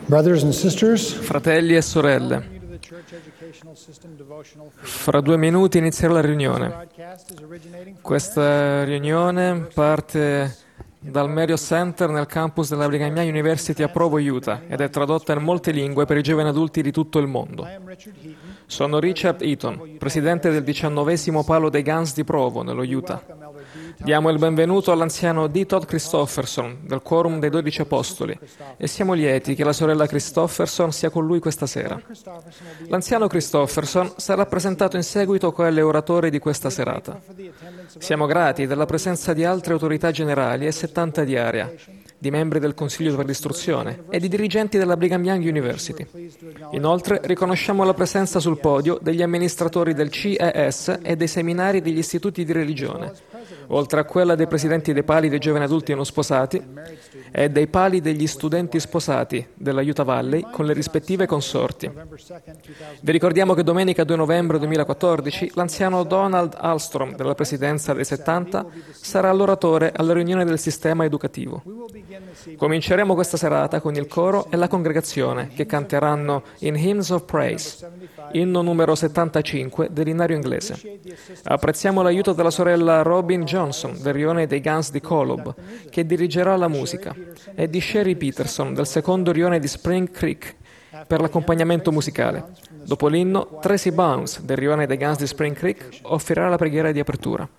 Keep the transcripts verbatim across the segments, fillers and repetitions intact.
Brothers and sisters, Fratelli e sorelle, fra due minuti inizierà la riunione. Questa riunione parte dal Marriott Center nel campus della Brigham Young University a Provo, Utah, ed è tradotta in molte lingue per i giovani adulti di tutto il mondo. Sono Richard Eaton, presidente del diciannovesimo Palo dei Guns di Provo, nello Utah. Diamo il benvenuto all'anziano D. Todd Christofferson, del Quorum dei Dodici Apostoli, e siamo lieti che la sorella Christofferson sia con lui questa sera. L'anziano Christofferson sarà presentato in seguito quale oratore di questa serata. Siamo grati della presenza di altre autorità generali e settanta di area, di membri del Consiglio per l'istruzione e di dirigenti della Brigham Young University. Inoltre riconosciamo la presenza sul podio degli amministratori del C E S e dei seminari degli istituti di religione, oltre a quella dei presidenti dei pali dei giovani adulti non sposati e dei pali degli studenti sposati della Utah Valley con le rispettive consorti. Vi ricordiamo che domenica due novembre duemilaquattordici l'anziano Donald Alstrom della presidenza dei settanta sarà l'oratore alla riunione del sistema educativo. Cominceremo questa serata con il coro e la congregazione che canteranno In Hymns of Praise, inno numero settantacinque dell'innario inglese. Apprezziamo l'aiuto della sorella Robin Johnson del rione dei Guns di Kolob, che dirigerà la musica, e di Sherry Peterson del secondo rione di Spring Creek per l'accompagnamento musicale. Dopo l'inno, Tracy Bounds del rione dei Guns di Spring Creek offrirà la preghiera di apertura.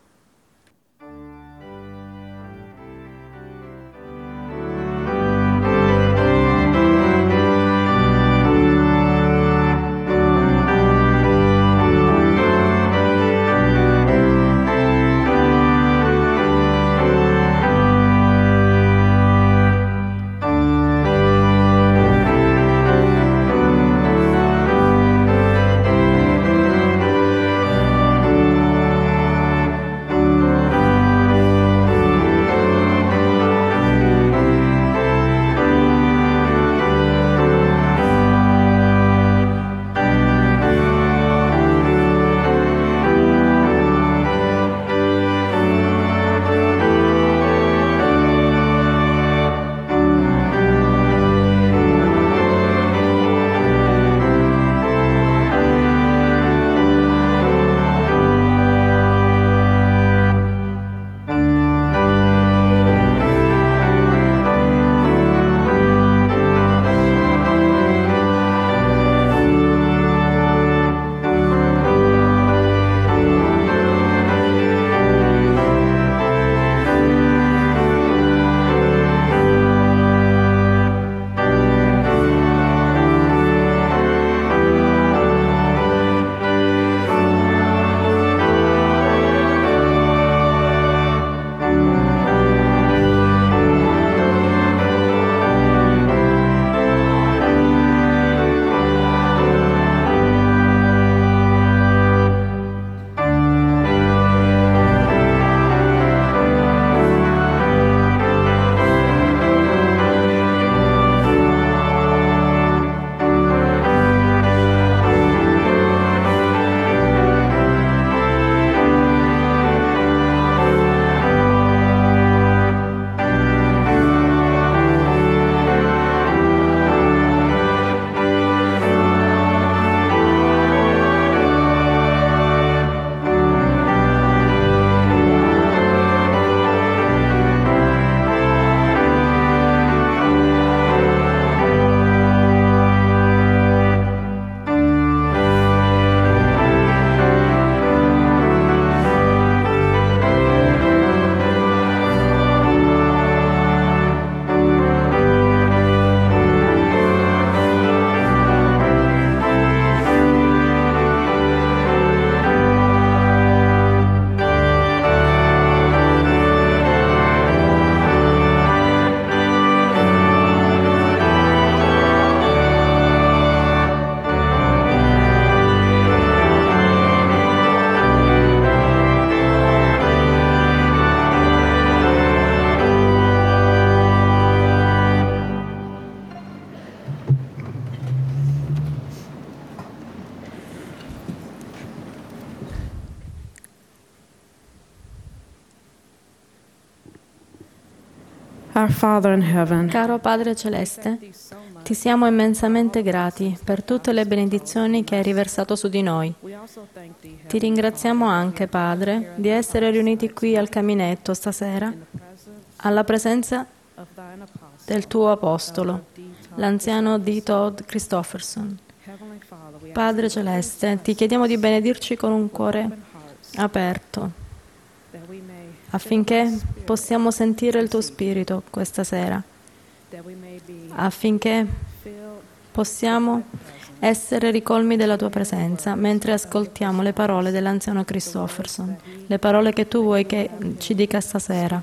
Our Father in heaven, Caro Padre Celeste, Ti siamo immensamente grati per tutte le benedizioni che hai riversato su di noi. Ti ringraziamo anche, Padre, di essere riuniti qui al caminetto stasera, alla presenza del tuo apostolo, l'anziano D. Todd Christofferson. Padre Celeste, ti chiediamo di benedirci con un cuore aperto, affinché possiamo sentire il tuo spirito questa sera, affinché possiamo essere ricolmi della tua presenza mentre ascoltiamo le parole dell'anziano Christofferson, le parole che tu vuoi che ci dica stasera.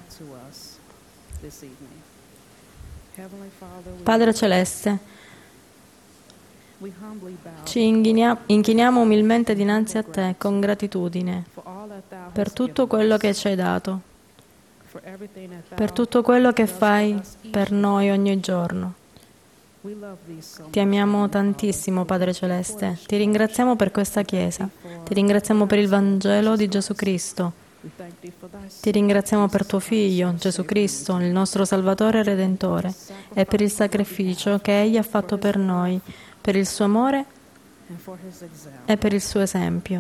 Padre Celeste, ci inchiniamo umilmente dinanzi a te con gratitudine per tutto quello che ci hai dato, per tutto quello che fai per noi ogni giorno. Ti amiamo tantissimo, Padre Celeste. Ti ringraziamo per questa Chiesa. Ti ringraziamo per il Vangelo di Gesù Cristo. Ti ringraziamo per tuo Figlio, Gesù Cristo, il nostro Salvatore e Redentore, e per il sacrificio che Egli ha fatto per noi, per il suo amore e per il suo esempio.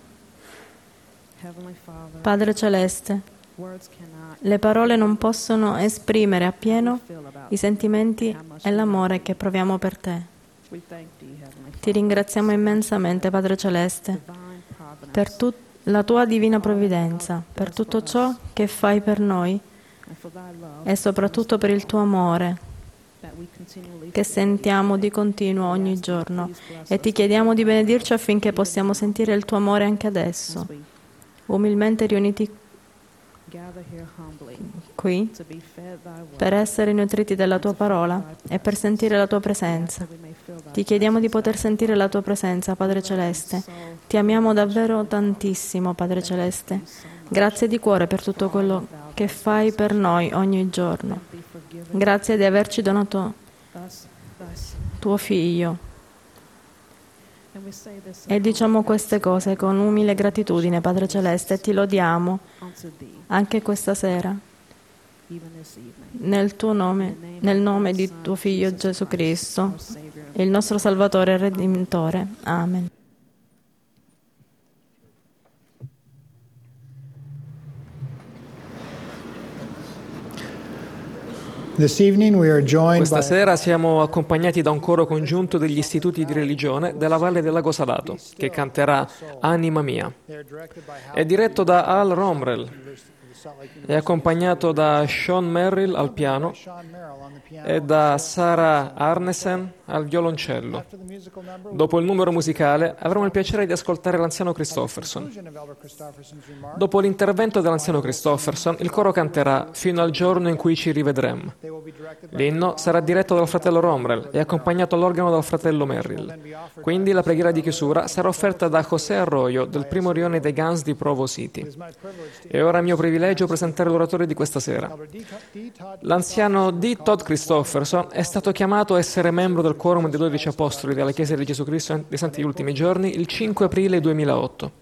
Padre Celeste, le parole non possono esprimere appieno i sentimenti e l'amore che proviamo per te. Ti ringraziamo immensamente, Padre Celeste, per tut- la tua divina provvidenza, per tutto ciò che fai per noi e soprattutto per il tuo amore che sentiamo di continuo ogni giorno, e ti chiediamo di benedirci affinché possiamo sentire il tuo amore anche adesso, umilmente riuniti qui per essere nutriti dalla tua parola e per sentire la tua presenza. Ti chiediamo di poter sentire la tua presenza, Padre Celeste. Ti amiamo davvero tantissimo, Padre Celeste. Grazie di cuore per tutto quello che fai per noi ogni giorno. Grazie di averci donato tuo Figlio. E diciamo queste cose con umile gratitudine, Padre Celeste, e ti lodiamo anche questa sera, nel tuo nome, nel nome di tuo Figlio Gesù Cristo, il nostro Salvatore e Redentore. Amen. Questa sera siamo accompagnati da un coro congiunto degli istituti di religione della Valle del Lago Salato, che canterà Anima mia. È diretto da Al Romrell, è accompagnato da Sean Merrill al piano e da Sarah Arnesen al violoncello. Dopo il numero musicale avremo il piacere di ascoltare l'anziano Christofferson. Dopo l'intervento dell'anziano Christofferson, il coro canterà Fino al giorno in cui ci rivedremo. L'inno sarà diretto dal fratello Romrell e accompagnato all'organo dal fratello Merrill. Quindi la preghiera di chiusura sarà offerta da José Arroyo del primo rione dei Guns di Provo City. E ora è mio privilegio presentare l'oratore di questa sera. L'anziano D. Todd Christofferson è stato chiamato a essere membro del Quorum dei dodici Apostoli della Chiesa di Gesù Cristo dei Santi degli Ultimi Giorni il cinque aprile duemilaotto.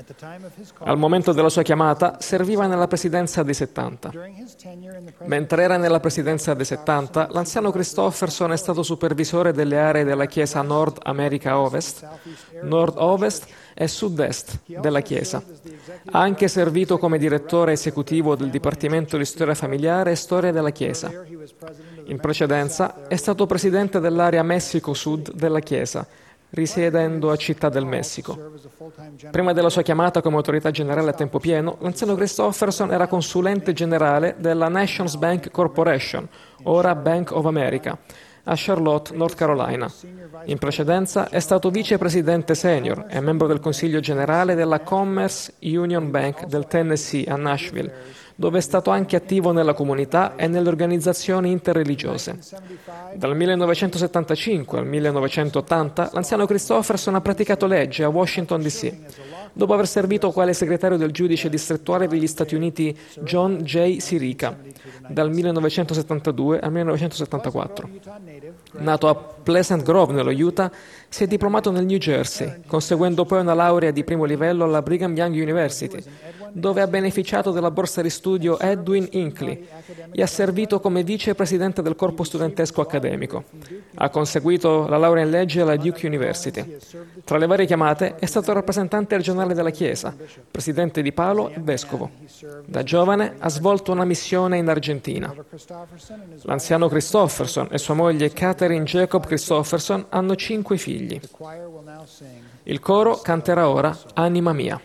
Al momento della sua chiamata serviva nella presidenza dei settanta. Mentre era nella presidenza dei settanta, l'anziano Christofferson è stato supervisore delle aree della Chiesa Nord America Ovest, Nord-Ovest e Sud-Est della Chiesa. Ha anche servito come direttore esecutivo del Dipartimento di Storia Familiare e Storia della Chiesa. In precedenza è stato presidente dell'area Messico-Sud della Chiesa, risiedendo a Città del Messico. Prima della sua chiamata come autorità generale a tempo pieno, l'anziano Christofferson era consulente generale della Nations Bank Corporation, ora Bank of America, a Charlotte, North Carolina. In precedenza è stato vicepresidente senior e membro del Consiglio generale della Commerce Union Bank del Tennessee a Nashville, dove è stato anche attivo nella comunità e nelle organizzazioni interreligiose. Dal millenovecentosettantacinque al millenovecentottanta l'anziano Christofferson ha praticato legge a Washington D C dopo aver servito quale segretario del giudice distrettuale degli Stati Uniti John J. Sirica dal millenovecentosettantadue al millenovecentosettantaquattro. Nato a Pleasant Grove, nello Utah, si è diplomato nel New Jersey, conseguendo poi una laurea di primo livello alla Brigham Young University, dove ha beneficiato della borsa di studio Edwin Hinckley e ha servito come vicepresidente del corpo studentesco accademico. Ha conseguito la laurea in legge alla Duke University. Tra le varie chiamate è stato rappresentante regionale della Chiesa, presidente di Palo e vescovo. Da giovane ha svolto una missione in Argentina. L'anziano Christofferson e sua moglie Catherine Jacob Christofferson hanno cinque figli. Il coro canterà ora Anima mia.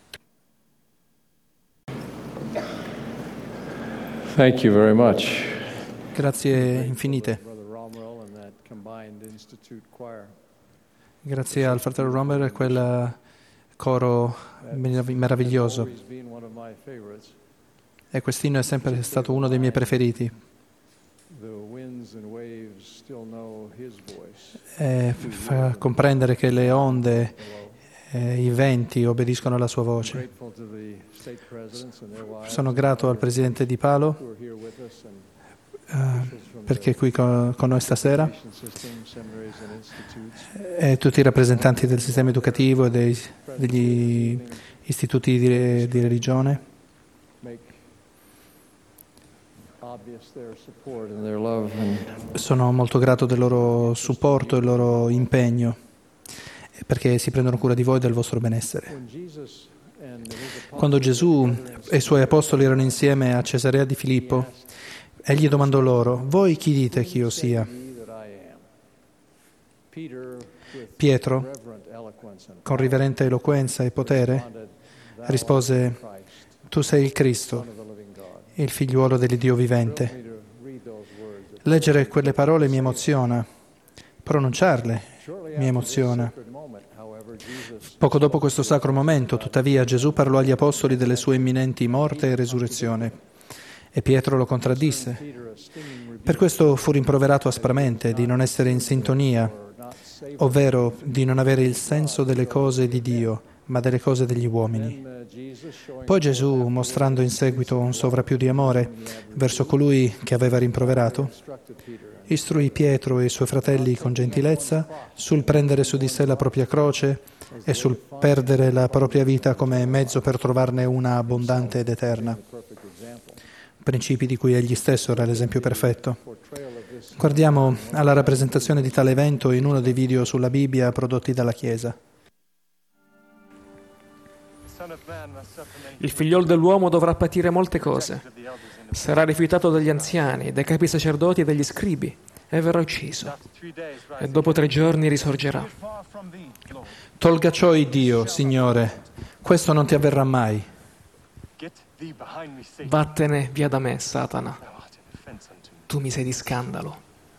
Thank you very much. Grazie infinite. Grazie al fratello Romer e quel coro meraviglioso. E quest'inno è sempre stato uno dei miei preferiti. E fa comprendere che le onde e i venti obbediscono alla sua voce. Sono grato al presidente di Palo uh, perché è qui con, con noi stasera e tutti i rappresentanti del sistema educativo e dei, degli istituti di, di religione. Sono molto grato del loro supporto e del loro impegno perché si prendono cura di voi e del vostro benessere. Quando Gesù e i suoi apostoli erano insieme a Cesarea di Filippo, egli domandò loro: voi chi dite che io sia? Pietro, con riverente eloquenza e potere, rispose: tu sei il Cristo, il figliuolo dell'Iddio vivente. Leggere quelle parole mi emoziona, pronunciarle mi emoziona. Poco dopo questo sacro momento, tuttavia, Gesù parlò agli apostoli delle sue imminenti morte e resurrezione, e Pietro lo contraddisse. Per questo fu rimproverato aspramente di non essere in sintonia, ovvero di non avere il senso delle cose di Dio, ma delle cose degli uomini. Poi Gesù, mostrando in seguito un sovrappiù di amore verso colui che aveva rimproverato, istruì Pietro e i suoi fratelli con gentilezza sul prendere su di sé la propria croce e sul perdere la propria vita come mezzo per trovarne una abbondante ed eterna. Principi di cui egli stesso era l'esempio perfetto. Guardiamo alla rappresentazione di tale evento in uno dei video sulla Bibbia prodotti dalla Chiesa. Il figliol dell'uomo dovrà patire molte cose. Sarà rifiutato dagli anziani, dai capi sacerdoti e dagli scribi, e verrà ucciso. E dopo tre giorni risorgerà. Tolga ciò il Dio, Signore, questo non ti avverrà mai. Vattene via da me, Satana. Tu mi sei di scandalo.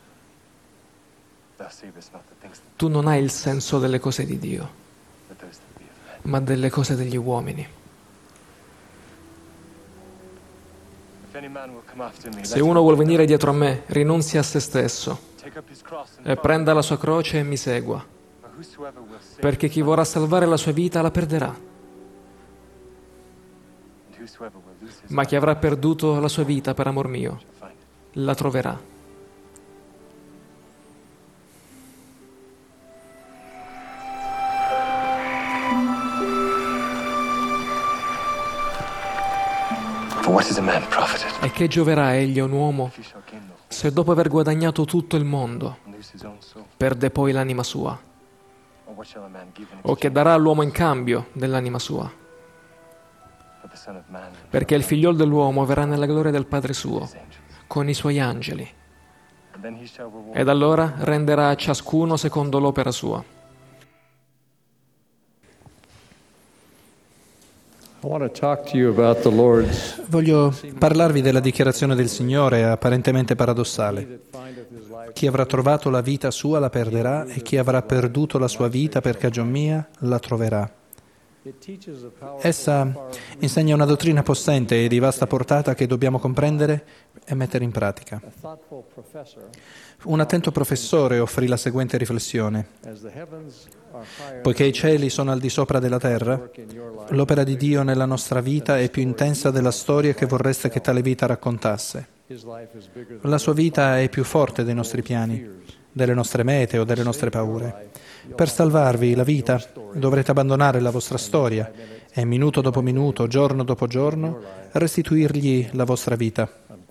Tu non hai il senso delle cose di Dio, ma delle cose degli uomini. Se uno vuol venire dietro a me, rinunzi a se stesso e prenda la sua croce e mi segua, perché chi vorrà salvare la sua vita la perderà, ma chi avrà perduto la sua vita per amor mio la troverà. E che gioverà egli a un uomo se dopo aver guadagnato tutto il mondo perde poi l'anima sua? O che darà all'uomo in cambio dell'anima sua? Perché il figliol dell'uomo verrà nella gloria del Padre suo con i suoi angeli, ed allora renderà a ciascuno secondo l'opera sua. Voglio parlarvi della dichiarazione del Signore, apparentemente paradossale. Chi avrà trovato la vita sua la perderà, e chi avrà perduto la sua vita per cagion mia la troverà. Essa insegna una dottrina possente e di vasta portata che dobbiamo comprendere e mettere in pratica. Un attento professore offrì la seguente riflessione. Poiché i cieli sono al di sopra della terra, l'opera di Dio nella nostra vita è più intensa della storia che vorreste che tale vita raccontasse. La sua vita è più forte dei nostri piani, delle nostre mete o delle nostre paure. Per salvarvi la vita dovrete abbandonare la vostra storia e minuto dopo minuto, giorno dopo giorno, restituirgli la vostra vita.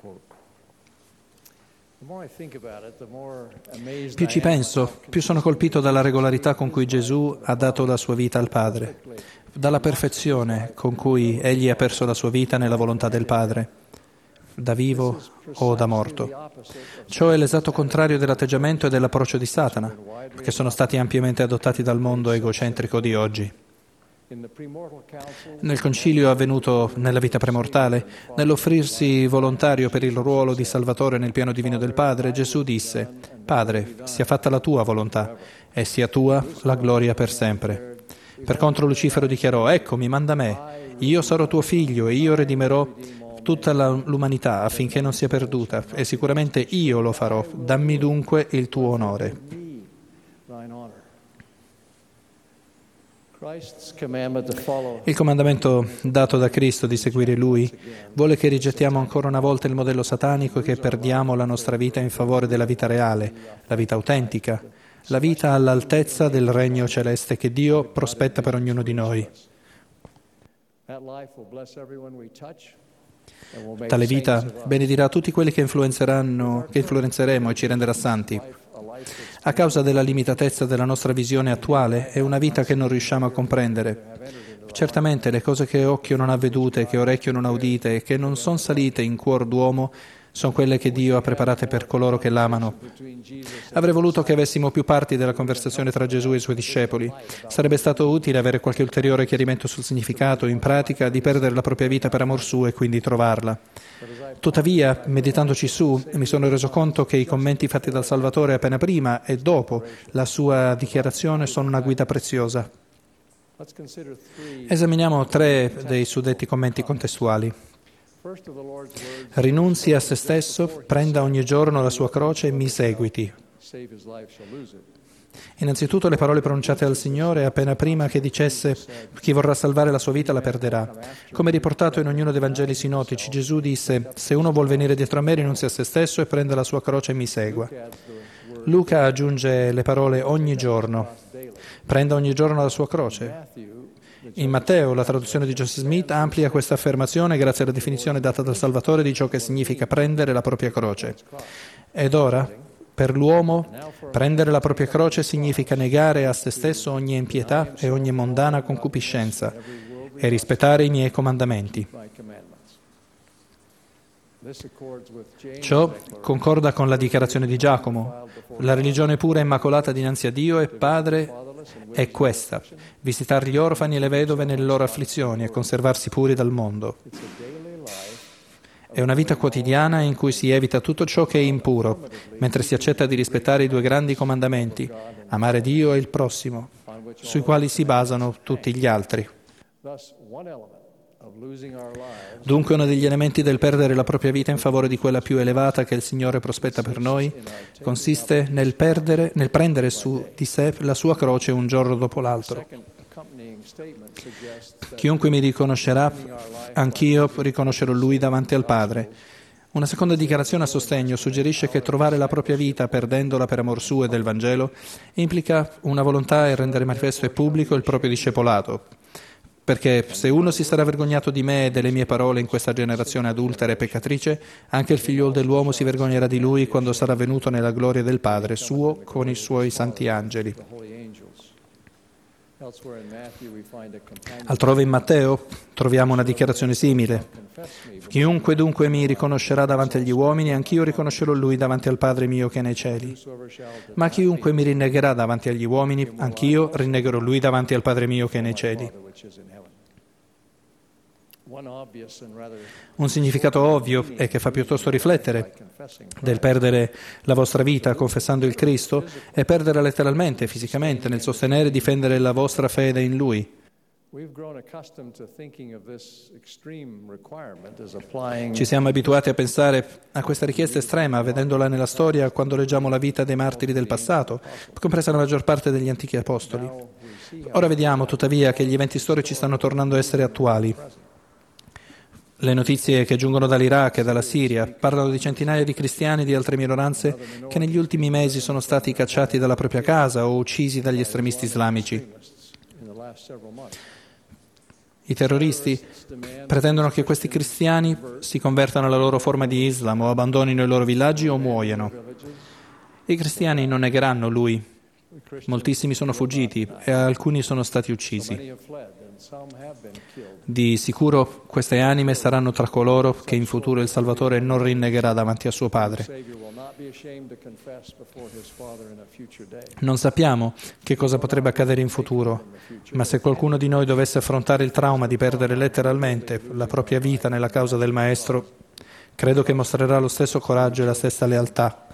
Più ci penso, più sono colpito dalla regolarità con cui Gesù ha dato la sua vita al Padre, dalla perfezione con cui Egli ha perso la sua vita nella volontà del Padre, da vivo o da morto. Ciò è l'esatto contrario dell'atteggiamento e dell'approccio di Satana, che sono stati ampiamente adottati dal mondo egocentrico di oggi. Nel concilio avvenuto nella vita premortale, nell'offrirsi volontario per il ruolo di Salvatore nel piano divino del Padre, Gesù disse: «Padre, sia fatta la tua volontà e sia tua la gloria per sempre». Per contro Lucifero dichiarò: «Eccomi, manda me, io sarò tuo figlio e io redimerò tutta la, l'umanità affinché non sia perduta, e sicuramente io lo farò. Dammi dunque il tuo onore». Il comandamento dato da Cristo di seguire Lui vuole che rigettiamo ancora una volta il modello satanico e che perdiamo la nostra vita in favore della vita reale, la vita autentica, la vita all'altezza del regno celeste che Dio prospetta per ognuno di noi. Tale vita benedirà tutti quelli che influenzeranno, che influenzeremo e ci renderà santi. A causa della limitatezza della nostra visione attuale, è una vita che non riusciamo a comprendere. Certamente le cose che occhio non ha vedute, che orecchio non ha udite e che non sono salite in cuor d'uomo sono quelle che Dio ha preparate per coloro che l'amano. Avrei voluto che avessimo più parti della conversazione tra Gesù e i suoi discepoli. Sarebbe stato utile avere qualche ulteriore chiarimento sul significato, in pratica, di perdere la propria vita per amor suo e quindi trovarla. Tuttavia, meditandoci su, mi sono reso conto che i commenti fatti dal Salvatore appena prima e dopo la sua dichiarazione sono una guida preziosa. Esaminiamo tre dei suddetti commenti contestuali. Rinunzi a se stesso, prenda ogni giorno la sua croce e mi seguiti. Innanzitutto le parole pronunciate dal Signore appena prima che dicesse: chi vorrà salvare la sua vita la perderà. Come riportato in ognuno dei Vangeli sinottici, Gesù disse: se uno vuol venire dietro a me, rinunzi a se stesso e prenda la sua croce e mi segua. Luca aggiunge le parole ogni giorno. Prenda ogni giorno la sua croce. In Matteo, la traduzione di Joseph Smith amplia questa affermazione grazie alla definizione data dal Salvatore di ciò che significa prendere la propria croce. Ed ora, per l'uomo, prendere la propria croce significa negare a se stesso ogni impietà e ogni mondana concupiscenza e rispettare i miei comandamenti. Ciò concorda con la dichiarazione di Giacomo. La religione pura e immacolata dinanzi a Dio e Padre è questa: visitare gli orfani e le vedove nelle loro afflizioni e conservarsi puri dal mondo. È una vita quotidiana in cui si evita tutto ciò che è impuro, mentre si accetta di rispettare i due grandi comandamenti, amare Dio e il prossimo, sui quali si basano tutti gli altri. Dunque uno degli elementi del perdere la propria vita in favore di quella più elevata che il Signore prospetta per noi consiste nel, perdere, nel prendere su di sé la sua croce un giorno dopo l'altro. Chiunque mi riconoscerà, anch'io riconoscerò Lui davanti al Padre. Una seconda dichiarazione a sostegno suggerisce che trovare la propria vita perdendola per amor suo e del Vangelo implica una volontà e rendere manifesto e pubblico il proprio discepolato. Perché se uno si sarà vergognato di me e delle mie parole in questa generazione adultera e peccatrice, anche il figliuolo dell'uomo si vergognerà di lui quando sarà venuto nella gloria del Padre suo con i suoi santi angeli. Altrove in Matteo troviamo una dichiarazione simile. Chiunque dunque mi riconoscerà davanti agli uomini, anch'io riconoscerò lui davanti al Padre mio che è nei cieli. Ma chiunque mi rinnegherà davanti agli uomini, anch'io rinnegherò lui davanti al Padre mio che è nei cieli. Un significato ovvio e che fa piuttosto riflettere del perdere la vostra vita confessando il Cristo è perdere letteralmente, fisicamente, nel sostenere e difendere la vostra fede in Lui. Ci siamo abituati a pensare a questa richiesta estrema, vedendola nella storia quando leggiamo la vita dei martiri del passato, compresa la maggior parte degli antichi apostoli. Ora vediamo, tuttavia, che gli eventi storici stanno tornando a essere attuali. Le notizie che giungono dall'Iraq e dalla Siria parlano di centinaia di cristiani e di altre minoranze che negli ultimi mesi sono stati cacciati dalla propria casa o uccisi dagli estremisti islamici. I terroristi pretendono che questi cristiani si convertano alla loro forma di Islam o abbandonino i loro villaggi o muoiano. I cristiani non negheranno lui. Moltissimi sono fuggiti e alcuni sono stati uccisi. Di sicuro queste anime saranno tra coloro che in futuro il Salvatore non rinnegherà davanti a suo Padre. Non sappiamo che cosa potrebbe accadere in futuro, ma se qualcuno di noi dovesse affrontare il trauma di perdere letteralmente la propria vita nella causa del Maestro, credo che mostrerà lo stesso coraggio e la stessa lealtà.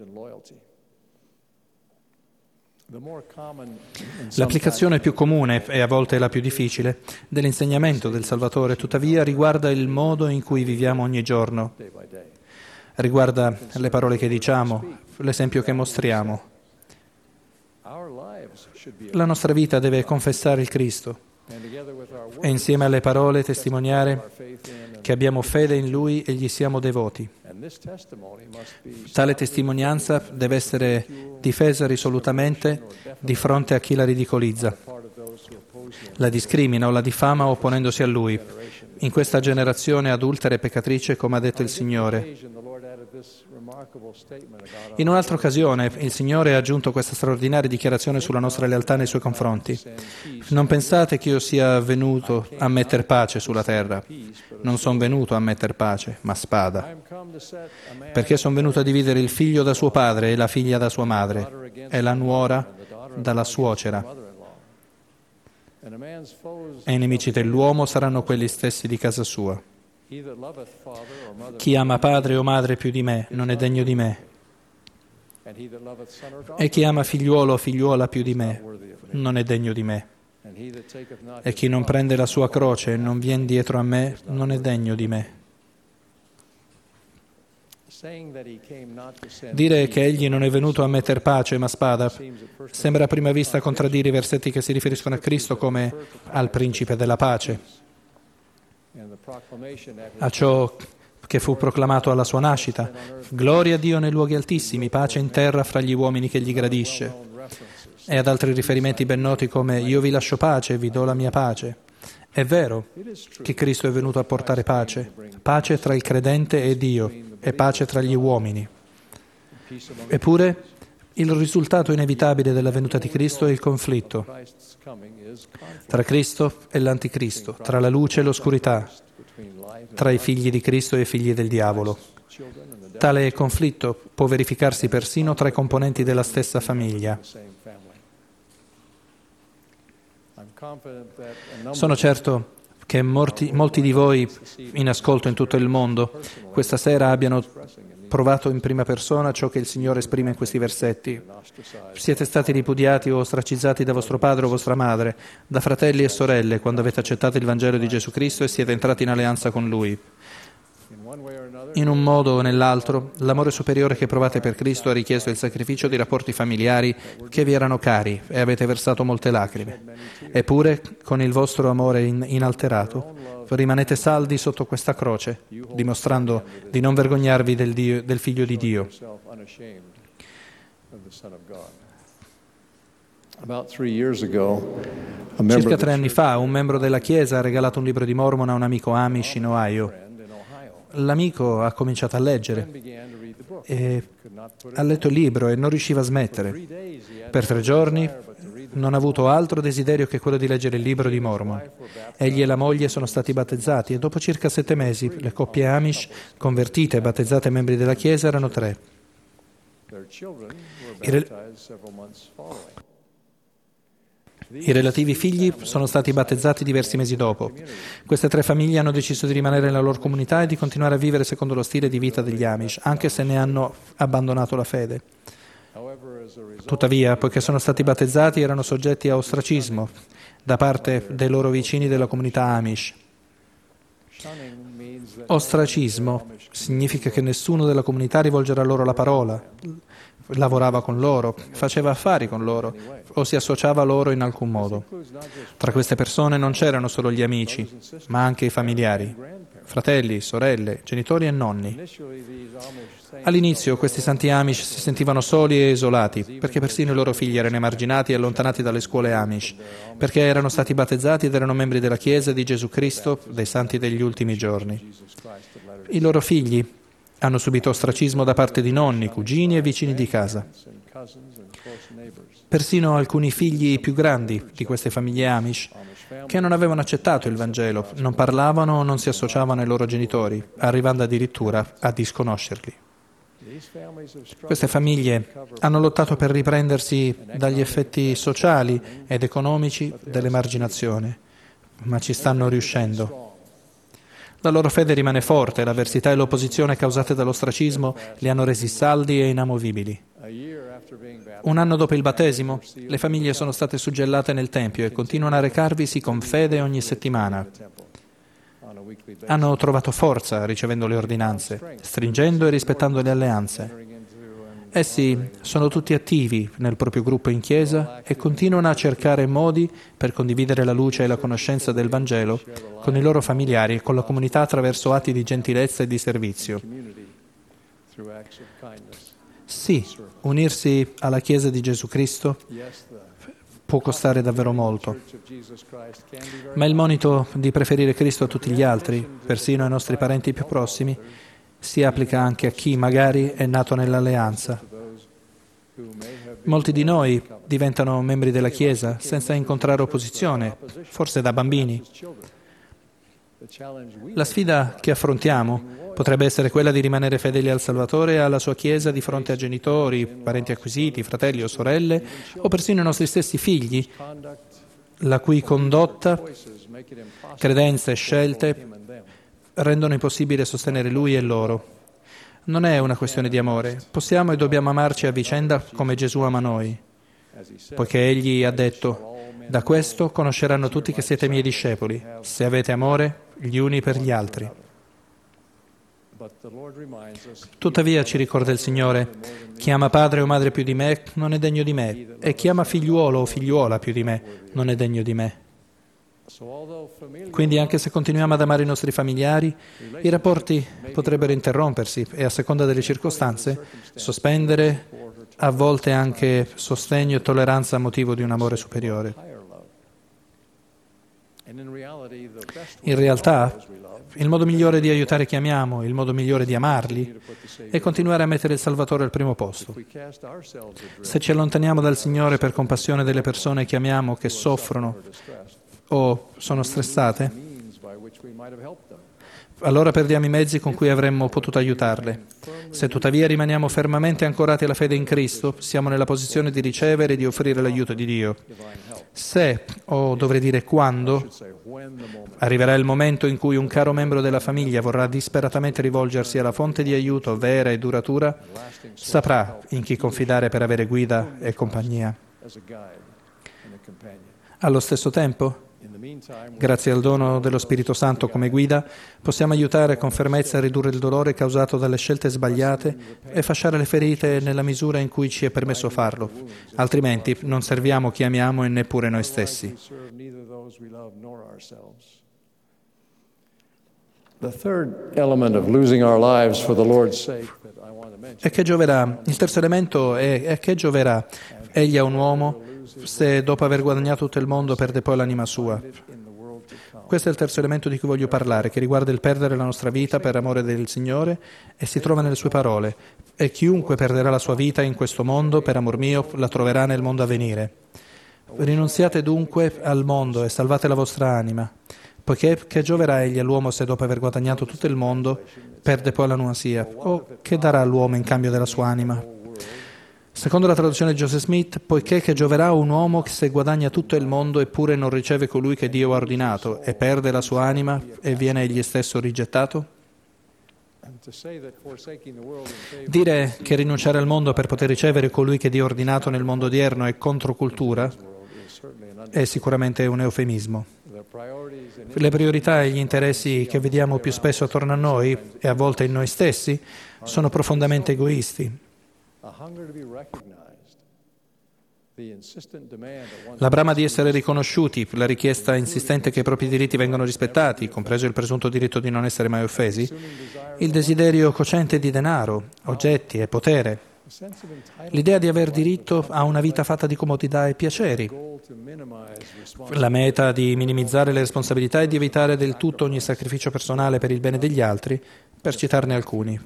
L'applicazione più comune, e a volte la più difficile, dell'insegnamento del Salvatore, tuttavia, riguarda il modo in cui viviamo ogni giorno. Riguarda le parole che diciamo, l'esempio che mostriamo. La nostra vita deve confessare il Cristo e insieme alle parole testimoniare che abbiamo fede in Lui e gli siamo devoti. Tale testimonianza deve essere difesa risolutamente di fronte a chi la ridicolizza, la discrimina o la diffama opponendosi a Lui. In questa generazione adultera e peccatrice, come ha detto il Signore. In un'altra occasione, il Signore ha aggiunto questa straordinaria dichiarazione sulla nostra lealtà nei Suoi confronti. Non pensate che io sia venuto a mettere pace sulla terra. Non sono venuto a mettere pace, ma spada. Perché sono venuto a dividere il figlio da suo padre e la figlia da sua madre, e la nuora dalla suocera. E i nemici dell'uomo saranno quelli stessi di casa sua. Chi ama padre o madre più di me non è degno di me. E chi ama figliuolo o figliuola più di me non è degno di me. E chi non prende la sua croce e non viene dietro a me non è degno di me. Dire che egli non è venuto a mettere pace ma spada sembra a prima vista contraddire i versetti che si riferiscono a Cristo come al principe della pace, a ciò che fu proclamato alla sua nascita: gloria a Dio nei luoghi altissimi, pace in terra fra gli uomini che gli gradisce, e ad altri riferimenti ben noti come io vi lascio pace e vi do la mia pace. È vero che Cristo è venuto a portare pace, pace tra il credente e Dio e pace tra gli uomini. Eppure il risultato inevitabile della venuta di Cristo è il conflitto tra Cristo e l'Anticristo, tra la luce e l'oscurità, tra i figli di Cristo e i figli del diavolo. Tale conflitto può verificarsi persino tra i componenti della stessa famiglia. Sono certo che molti, molti di voi in ascolto in tutto il mondo questa sera abbiano provato in prima persona ciò che il Signore esprime in questi versetti. Siete stati ripudiati o ostracizzati da vostro padre o vostra madre, da fratelli e sorelle, quando avete accettato il Vangelo di Gesù Cristo e siete entrati in alleanza con Lui. In un modo o nell'altro, l'amore superiore che provate per Cristo ha richiesto il sacrificio di rapporti familiari che vi erano cari e avete versato molte lacrime. Eppure, con il vostro amore in- inalterato, rimanete saldi sotto questa croce, dimostrando di non vergognarvi del, Dio, del Figlio di Dio. Circa tre anni fa, un membro della Chiesa ha regalato un libro di Mormon a un amico Amish in Ohio. L'amico ha cominciato a leggere e ha letto il libro e non riusciva a smettere. Per tre giorni non ha avuto altro desiderio che quello di leggere il libro di Mormon. Egli e la moglie sono stati battezzati e dopo circa sette mesi le coppie Amish convertite e battezzate membri della Chiesa erano tre. I, re... I relativi figli sono stati battezzati diversi mesi dopo. Queste tre famiglie hanno deciso di rimanere nella loro comunità e di continuare a vivere secondo lo stile di vita degli Amish, anche se ne hanno abbandonato la fede. Tuttavia, poiché sono stati battezzati, erano soggetti a ostracismo da parte dei loro vicini della comunità Amish. Ostracismo significa che nessuno della comunità rivolgerà loro la parola, lavorava con loro, faceva affari con loro o si associava a loro in alcun modo. Tra queste persone non c'erano solo gli amici, ma anche i familiari, fratelli, sorelle, genitori e nonni. All'inizio questi santi Amish si sentivano soli e isolati, perché persino i loro figli erano emarginati e allontanati dalle scuole Amish, perché erano stati battezzati ed erano membri della Chiesa di Gesù Cristo, dei santi degli ultimi giorni. I loro figli hanno subito ostracismo da parte di nonni, cugini e vicini di casa. Persino alcuni figli più grandi di queste famiglie Amish, che non avevano accettato il Vangelo, non parlavano o non si associavano ai loro genitori, arrivando addirittura a disconoscerli. Queste famiglie hanno lottato per riprendersi dagli effetti sociali ed economici dell'emarginazione, ma ci stanno riuscendo. La loro fede rimane forte, l'avversità e l'opposizione causate dall'ostracismo li hanno resi saldi e inamovibili. Un anno dopo il battesimo, le famiglie sono state suggellate nel Tempio e continuano a recarvisi con fede ogni settimana. Hanno trovato forza ricevendo le ordinanze, stringendo e rispettando le alleanze. Essi sono tutti attivi nel proprio gruppo in chiesa e continuano a cercare modi per condividere la luce e la conoscenza del Vangelo con i loro familiari e con la comunità attraverso atti di gentilezza e di servizio. Sì, unirsi alla Chiesa di Gesù Cristo può costare davvero molto, ma il monito di preferire Cristo a tutti gli altri, persino ai nostri parenti più prossimi, si applica anche a chi magari è nato nell'alleanza. Molti di noi diventano membri della Chiesa senza incontrare opposizione, forse da bambini. La sfida che affrontiamo potrebbe essere quella di rimanere fedeli al Salvatore e alla sua Chiesa di fronte a genitori, parenti acquisiti, fratelli o sorelle, o persino i nostri stessi figli, la cui condotta, credenze e scelte rendono impossibile sostenere Lui e loro. Non è una questione di amore. Possiamo e dobbiamo amarci a vicenda come Gesù ama noi, poiché Egli ha detto: da questo conosceranno tutti che siete miei discepoli, se avete amore gli uni per gli altri. Tuttavia ci ricorda il Signore: chi ama padre o madre più di me non è degno di me, e chi ama figliuolo o figliuola più di me non è degno di me. Quindi anche se continuiamo ad amare i nostri familiari, i rapporti potrebbero interrompersi e a seconda delle circostanze sospendere, a volte anche sostegno e tolleranza a motivo di un amore superiore. In realtà, il modo migliore di aiutare chi amiamo, il modo migliore di amarli, è continuare a mettere il Salvatore al primo posto. Se ci allontaniamo dal Signore per compassione delle persone che amiamo, che soffrono o sono stressate, allora perdiamo i mezzi con cui avremmo potuto aiutarle. Se tuttavia rimaniamo fermamente ancorati alla fede in Cristo, siamo nella posizione di ricevere e di offrire l'aiuto di Dio. Se, o dovrei dire quando, arriverà il momento in cui un caro membro della famiglia vorrà disperatamente rivolgersi alla fonte di aiuto vera e duratura, saprà in chi confidare per avere guida e compagnia. Allo stesso tempo, grazie al dono dello Spirito Santo come guida, possiamo aiutare con fermezza a ridurre il dolore causato dalle scelte sbagliate e fasciare le ferite nella misura in cui ci è permesso farlo. Altrimenti non serviamo chi amiamo e neppure noi stessi. E che gioverà? Il terzo elemento è, è che gioverà egli a un uomo se dopo aver guadagnato tutto il mondo perde poi l'anima sua. Questo è il terzo elemento di cui voglio parlare, che riguarda il perdere la nostra vita per amore del Signore e si trova nelle sue parole. E chiunque perderà la sua vita in questo mondo, per amor mio, la troverà nel mondo a venire. Rinunziate dunque al mondo e salvate la vostra anima, poiché che gioverà egli all'uomo se dopo aver guadagnato tutto il mondo perde poi l'anima sia? O che darà all'uomo in cambio della sua anima? Secondo la traduzione di Joseph Smith, poiché che gioverà un uomo se guadagna tutto il mondo eppure non riceve colui che Dio ha ordinato e perde la sua anima e viene egli stesso rigettato? Dire che rinunciare al mondo per poter ricevere colui che Dio ha ordinato nel mondo odierno è controcultura è sicuramente un eufemismo. Le priorità e gli interessi che vediamo più spesso attorno a noi e a volte in noi stessi sono profondamente egoisti. La brama di essere riconosciuti, la richiesta insistente che i propri diritti vengano rispettati, compreso il presunto diritto di non essere mai offesi, il desiderio cocente di denaro, oggetti e potere, l'idea di aver diritto a una vita fatta di comodità e piaceri, la meta di minimizzare le responsabilità e di evitare del tutto ogni sacrificio personale per il bene degli altri, per citarne alcuni.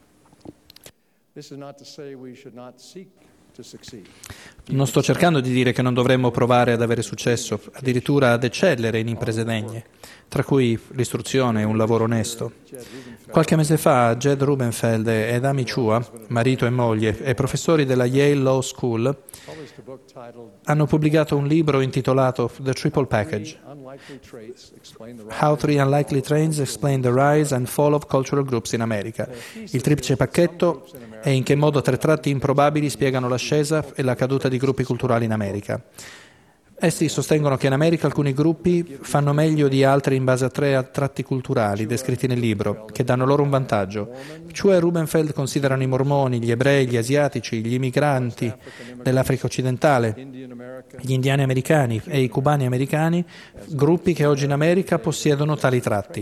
Non sto cercando di dire che non dovremmo provare ad avere successo, addirittura ad eccellere in imprese degne, tra cui l'istruzione e un lavoro onesto. Qualche mese fa Jed Rubenfeld ed Amy Chua, marito e moglie e professori della Yale Law School, hanno pubblicato un libro intitolato The Triple Package: How Three Unlikely Traits Explain the Rise and Fall of Cultural Groups in America. Il triplice pacchetto è in che modo tre tratti improbabili spiegano l'ascesa e la caduta di gruppi culturali in America. Essi sostengono che in America alcuni gruppi fanno meglio di altri in base a tre tratti culturali descritti nel libro, che danno loro un vantaggio. Chua e Rubenfeld considerano i mormoni, gli ebrei, gli asiatici, gli immigranti dell'Africa occidentale, gli indiani americani e i cubani americani gruppi che oggi in America possiedono tali tratti.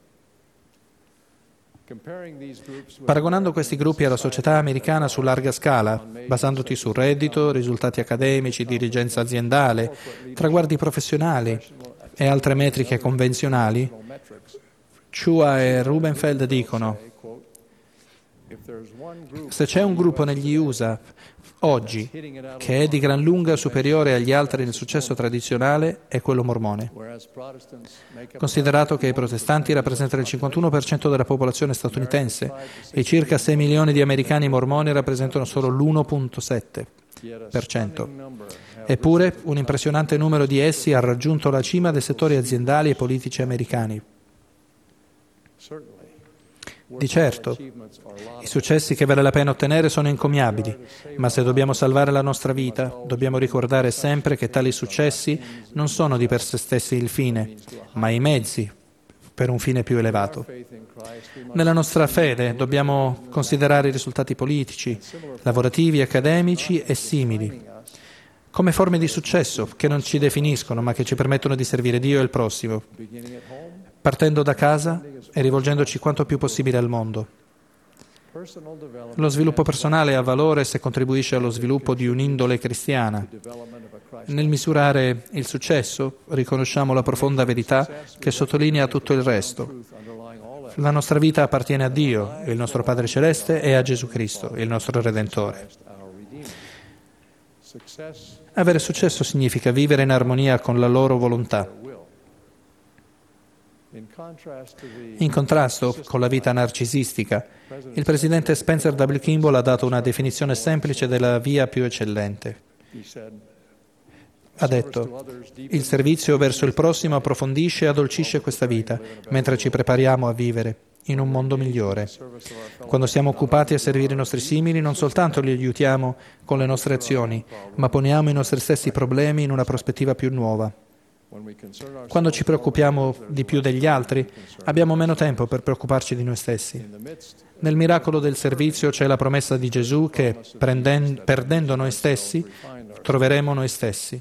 Paragonando questi gruppi alla società americana su larga scala, basandoti su reddito, risultati accademici, dirigenza aziendale, traguardi professionali e altre metriche convenzionali, Chua e Rubenfeld dicono: se c'è un gruppo negli U S A oggi che è di gran lunga superiore agli altri nel successo tradizionale, è quello mormone. Considerato che i protestanti rappresentano il cinquantuno per cento della popolazione statunitense e circa sei milioni di americani mormoni rappresentano solo l'uno virgola sette per cento. Eppure un impressionante numero di essi ha raggiunto la cima dei settori aziendali e politici americani. Di certo, i successi che vale la pena ottenere sono encomiabili, ma se dobbiamo salvare la nostra vita, dobbiamo ricordare sempre che tali successi non sono di per sé stessi il fine, ma i mezzi per un fine più elevato. Nella nostra fede dobbiamo considerare i risultati politici, lavorativi, accademici e simili come forme di successo che non ci definiscono, ma che ci permettono di servire Dio e il prossimo, partendo da casa e rivolgendoci quanto più possibile al mondo. Lo sviluppo personale ha valore se contribuisce allo sviluppo di un'indole cristiana. Nel misurare il successo, riconosciamo la profonda verità che sottolinea tutto il resto. La nostra vita appartiene a Dio, il nostro Padre Celeste, e a Gesù Cristo, il nostro Redentore. Avere successo significa vivere in armonia con la loro volontà. In contrasto con la vita narcisistica, il presidente Spencer W. Kimball ha dato una definizione semplice della via più eccellente. Ha detto: il servizio verso il prossimo approfondisce e addolcisce questa vita, mentre ci prepariamo a vivere in un mondo migliore. Quando siamo occupati a servire i nostri simili, non soltanto li aiutiamo con le nostre azioni, ma poniamo i nostri stessi problemi in una prospettiva più nuova. Quando ci preoccupiamo di più degli altri, abbiamo meno tempo per preoccuparci di noi stessi. Nel miracolo del servizio c'è la promessa di Gesù che, prenden- perdendo noi stessi, troveremo noi stessi.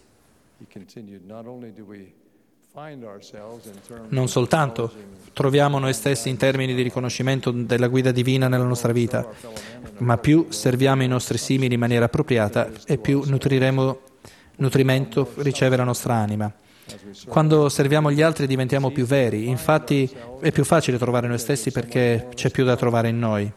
Non soltanto troviamo noi stessi in termini di riconoscimento della guida divina nella nostra vita, ma più serviamo i nostri simili in maniera appropriata e più nutriremo, nutrimento riceve la nostra anima. Quando serviamo gli altri diventiamo più veri, infatti è più facile trovare noi stessi perché c'è più da trovare in noi.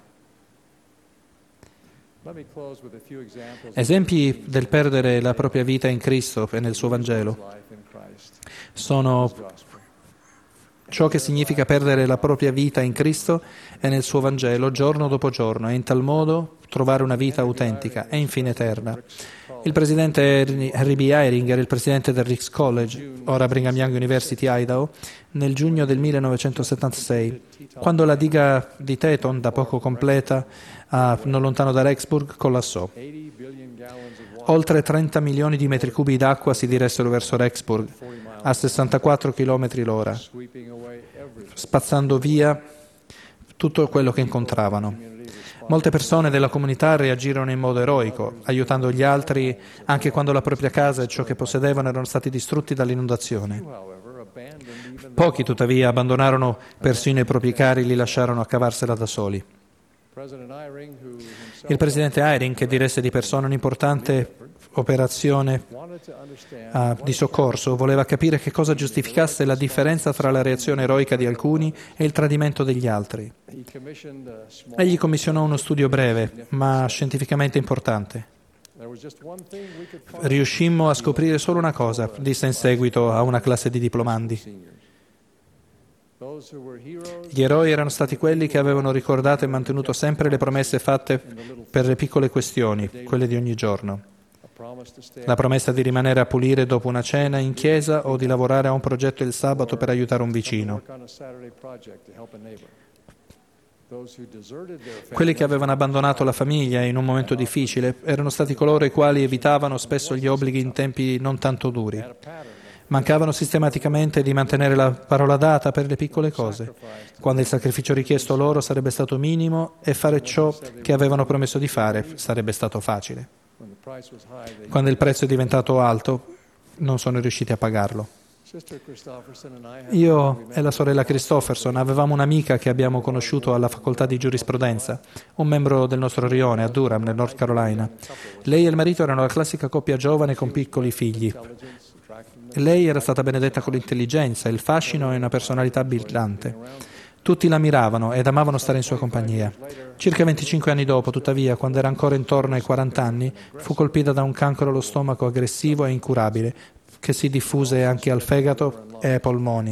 Esempi del perdere la propria vita in Cristo e nel suo Vangelo sono Ciò che significa perdere la propria vita in Cristo e nel suo Vangelo giorno dopo giorno e in tal modo trovare una vita autentica e infine eterna. Il presidente Henry B. Eyring era il presidente del Ricks College, ora Brigham Young University, Idaho, nel giugno del millenovecentosettantasei, quando la diga di Teton, da poco completa, a, non lontano da Rexburg, collassò. Oltre trenta milioni di metri cubi d'acqua si diressero verso Rexburg, a sessantaquattro chilometri l'ora, spazzando via tutto quello che incontravano. Molte persone della comunità reagirono in modo eroico, aiutando gli altri anche quando la propria casa e ciò che possedevano erano stati distrutti dall'inondazione. Pochi, tuttavia, abbandonarono persino i propri cari e li lasciarono a cavarsela da soli. Il presidente Eyring, che diresse di persona un'importante operazione uh, di soccorso, voleva capire che cosa giustificasse la differenza tra la reazione eroica di alcuni e il tradimento degli altri. Egli commissionò uno studio breve, ma scientificamente importante. Riuscimmo a scoprire solo una cosa, disse in seguito a una classe di diplomandi. Gli eroi erano stati quelli che avevano ricordato e mantenuto sempre le promesse fatte per le piccole questioni, quelle di ogni giorno. La promessa di rimanere a pulire dopo una cena in chiesa o di lavorare a un progetto il sabato per aiutare un vicino. Quelli che avevano abbandonato la famiglia in un momento difficile erano stati coloro i quali evitavano spesso gli obblighi in tempi non tanto duri. Mancavano sistematicamente di mantenere la parola data per le piccole cose, quando il sacrificio richiesto loro sarebbe stato minimo e fare ciò che avevano promesso di fare sarebbe stato facile. Quando il prezzo è diventato alto, non sono riusciti a pagarlo. Io e la sorella Christofferson avevamo un'amica che abbiamo conosciuto alla facoltà di giurisprudenza, un membro del nostro rione a Durham, nel North Carolina. Lei e il marito erano la classica coppia giovane con piccoli figli. Lei era stata benedetta con l'intelligenza, il fascino e una personalità brillante. Tutti la ammiravano ed amavano stare in sua compagnia. Circa venticinque anni dopo, tuttavia, quando era ancora intorno ai quaranta anni, fu colpita da un cancro allo stomaco aggressivo e incurabile, che si diffuse anche al fegato e ai polmoni.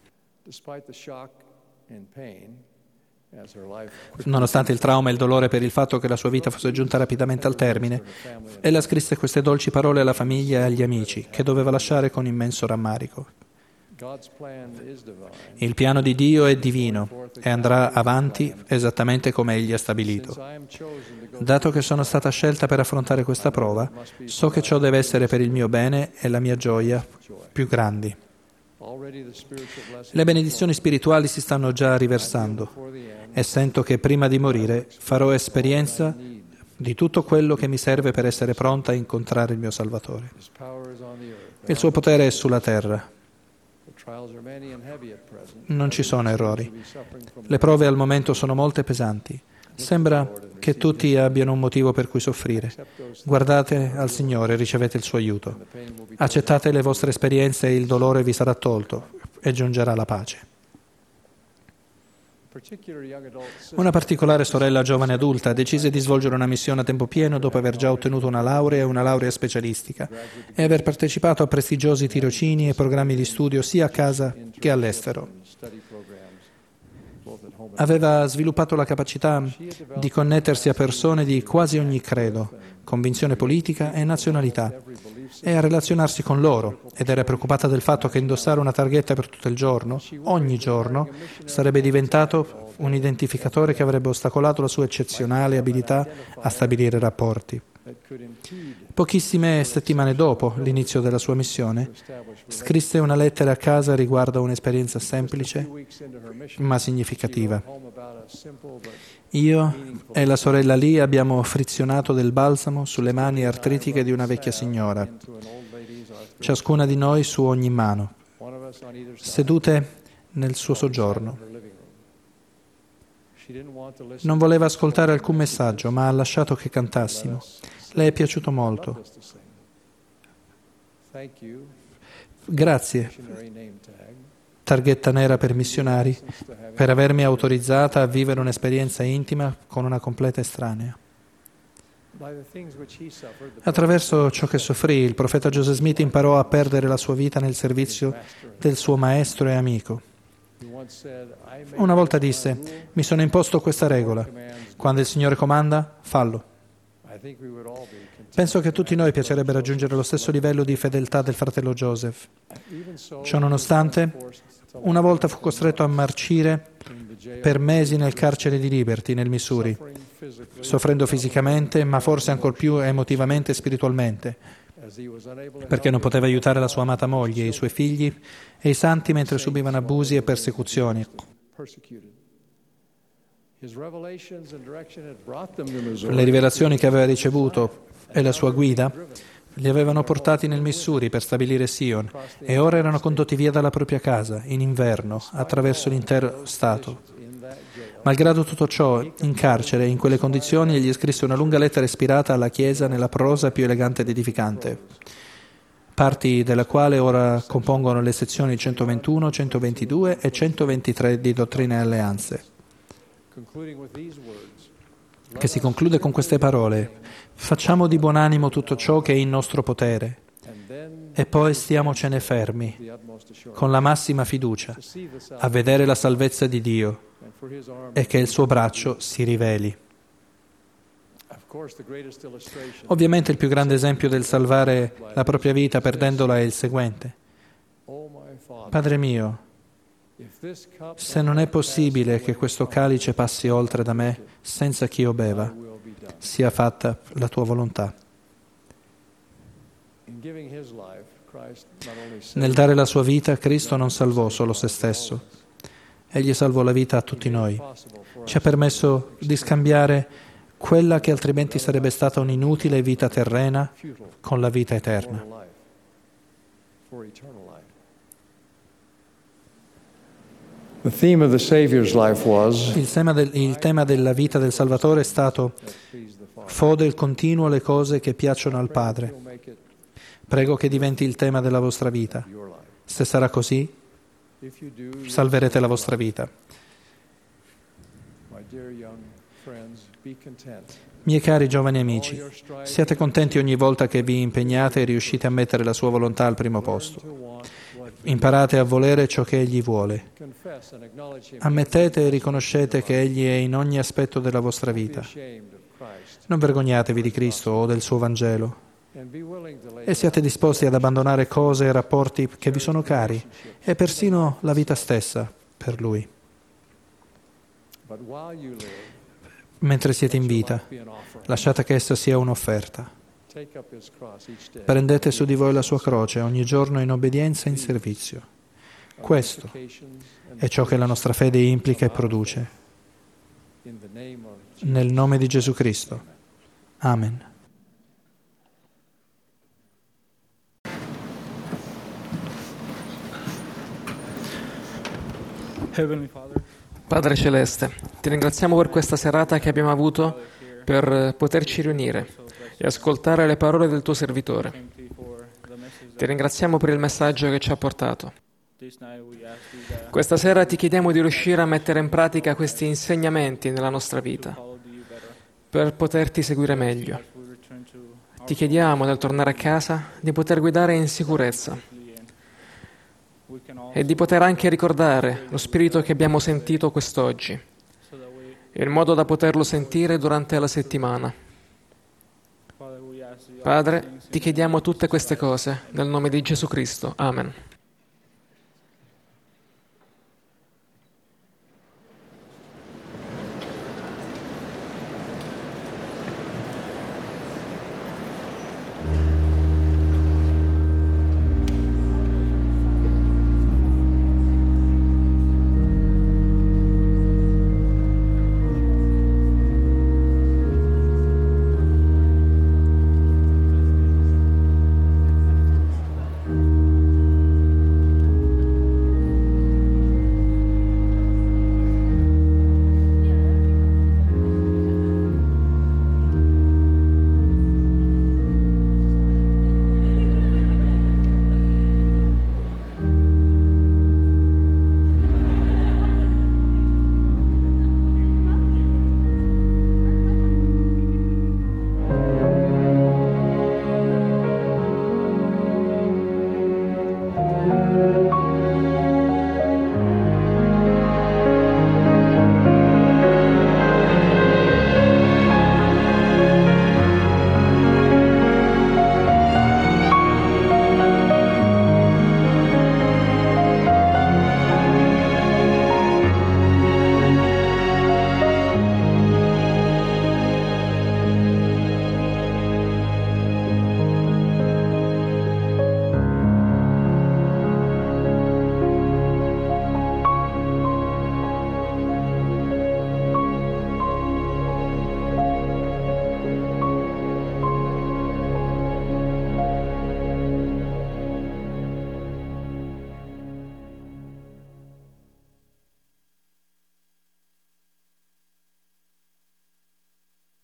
Nonostante il trauma e il dolore per il fatto che la sua vita fosse giunta rapidamente al termine, ella scrisse queste dolci parole alla famiglia e agli amici, che doveva lasciare con immenso rammarico. Il piano di Dio è divino e andrà avanti esattamente come Egli ha stabilito. Dato che sono stata scelta per affrontare questa prova, so che ciò deve essere per il mio bene e la mia gioia più grandi. Le benedizioni spirituali si stanno già riversando e sento che prima di morire farò esperienza di tutto quello che mi serve per essere pronta a incontrare il mio Salvatore. Il suo potere è sulla terra. Non ci sono errori. Le prove al momento sono molte e pesanti. Sembra che tutti abbiano un motivo per cui soffrire. Guardate al Signore e ricevete il suo aiuto. Accettate le vostre esperienze e il dolore vi sarà tolto e giungerà la pace. Una particolare sorella giovane adulta decise di svolgere una missione a tempo pieno dopo aver già ottenuto una laurea e una laurea specialistica e aver partecipato a prestigiosi tirocini e programmi di studio sia a casa che all'estero. Aveva sviluppato la capacità di connettersi a persone di quasi ogni credo, convinzione politica e nazionalità e a relazionarsi con loro ed era preoccupata del fatto che indossare una targhetta per tutto il giorno, ogni giorno, sarebbe diventato un identificatore che avrebbe ostacolato la sua eccezionale abilità a stabilire rapporti. Pochissime settimane dopo l'inizio della sua missione, scrisse una lettera a casa riguardo a un'esperienza semplice ma significativa. Io e la sorella Lee abbiamo frizionato del balsamo sulle mani artritiche di una vecchia signora, ciascuna di noi su ogni mano, sedute nel suo soggiorno. Non voleva ascoltare alcun messaggio, ma ha lasciato che cantassimo. Le è piaciuto molto. Grazie, targhetta nera per missionari, per avermi autorizzata a vivere un'esperienza intima con una completa estranea. Attraverso ciò che soffrì, il profeta Joseph Smith imparò a perdere la sua vita nel servizio del suo maestro e amico. Una volta disse: mi sono imposto questa regola. Quando il Signore comanda, fallo. Penso che a tutti noi piacerebbe raggiungere lo stesso livello di fedeltà del fratello Joseph. Ciò nonostante, una volta fu costretto a marcire per mesi nel carcere di Liberty, nel Missouri, soffrendo fisicamente, ma forse ancor più emotivamente e spiritualmente, perché non poteva aiutare la sua amata moglie, i suoi figli e i santi mentre subivano abusi e persecuzioni. Le rivelazioni che aveva ricevuto e la sua guida li avevano portati nel Missouri per stabilire Sion e ora erano condotti via dalla propria casa, in inverno, attraverso l'intero Stato. Malgrado tutto ciò, in carcere, in quelle condizioni, egli scrisse una lunga lettera ispirata alla Chiesa nella prosa più elegante ed edificante, parti della quale ora compongono le sezioni centoventuno, centoventidue e centoventitré di Dottrine e Alleanze, che si conclude con queste parole: facciamo di buon animo tutto ciò che è in nostro potere e poi stiamocene fermi, con la massima fiducia, a vedere la salvezza di Dio e che il suo braccio si riveli. Ovviamente il più grande esempio del salvare la propria vita perdendola è il seguente: Padre mio, se non è possibile che questo calice passi oltre da me senza che io beva, sia fatta la tua volontà. Nel dare la sua vita, Cristo non salvò solo se stesso. Egli salvò la vita a tutti noi. Ci ha permesso di scambiare quella che altrimenti sarebbe stata un'inutile vita terrena con la vita eterna. The theme of the Savior's life was Il tema, del, il tema della vita del Salvatore è stato: fode il continuo le cose che piacciono al Padre. Prego che diventi il tema della vostra vita. Se sarà così, salverete la vostra vita. Miei cari giovani amici, siate contenti ogni volta che vi impegnate e riuscite a mettere la sua volontà al primo posto. Imparate a volere ciò che Egli vuole. Ammettete e riconoscete che Egli è in ogni aspetto della vostra vita. Non vergognatevi di Cristo o del suo Vangelo. E siate disposti ad abbandonare cose e rapporti che vi sono cari e persino la vita stessa per Lui. Mentre siete in vita, lasciate che essa sia un'offerta. Prendete su di voi la sua croce ogni giorno in obbedienza e in servizio. Questo è ciò che la nostra fede implica e produce. Nel nome di Gesù Cristo. Amen. Padre Celeste, ti ringraziamo per questa serata che abbiamo avuto per poterci riunire e ascoltare le parole del tuo servitore. Ti ringraziamo per il messaggio che ci ha portato. Questa sera ti chiediamo di riuscire a mettere in pratica questi insegnamenti nella nostra vita per poterti seguire meglio. Ti chiediamo, nel tornare a casa, di poter guidare in sicurezza e di poter anche ricordare lo spirito che abbiamo sentito quest'oggi, in modo da poterlo sentire durante la settimana. Padre, ti chiediamo tutte queste cose nel nome di Gesù Cristo. Amen.